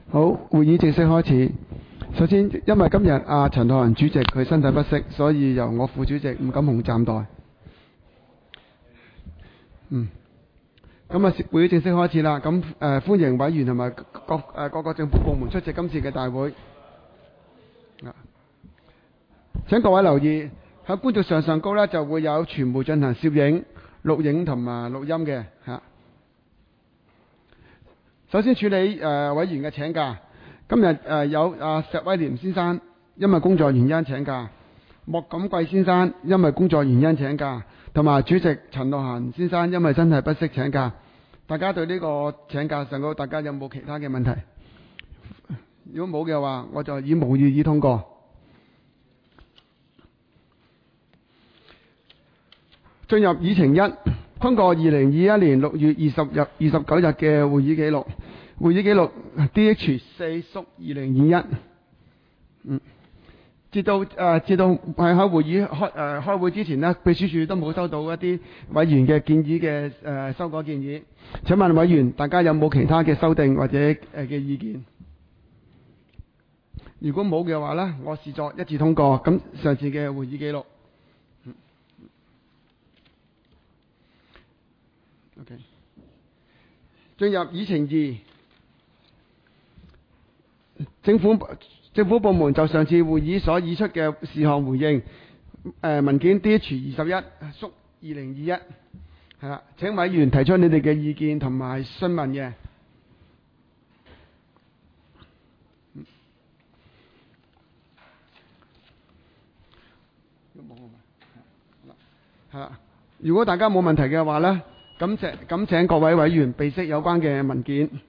好，會議正式開始。首先，因為今日陳浩桓主席佢身體不適，所以由我副主席伍錦雄暫代。咁會議正式開始啦。咁歡迎委員同埋各個政府部門出席今次嘅大會。請各位留意，喺觀眾上高呢就會有傳媒進行攝影、錄影同埋錄音嘅嚇。首先處理委員嘅請假。今日有石威廉先生因為工作原因請假，莫錦貴先生因為工作原因請假，同埋主席陳浩桓先生因為身體不適請假。大家對呢個請假上高，大家有冇其他嘅問題？如果冇嘅話，我就以無異議通過。進入議程一，通過2021年6月29日嘅會議記錄。會議記錄 DH4/2021。截到喺會議開會之前呢，秘書處都冇收到一啲委員嘅建議嘅修改建議。請問委員，大家有冇其他嘅修訂或者嘅意見？如果冇嘅話呢，我視作一致通過。咁上次嘅會議記錄。OK。進入議程二。政府部門就上次會議所議出嘅事項回應，文件 DH21/2021 係啦，請委員提出你哋嘅意見同埋詢問嘅。係啦，如果大家冇問題嘅話呢，咁請各位委員備悉有關嘅文件。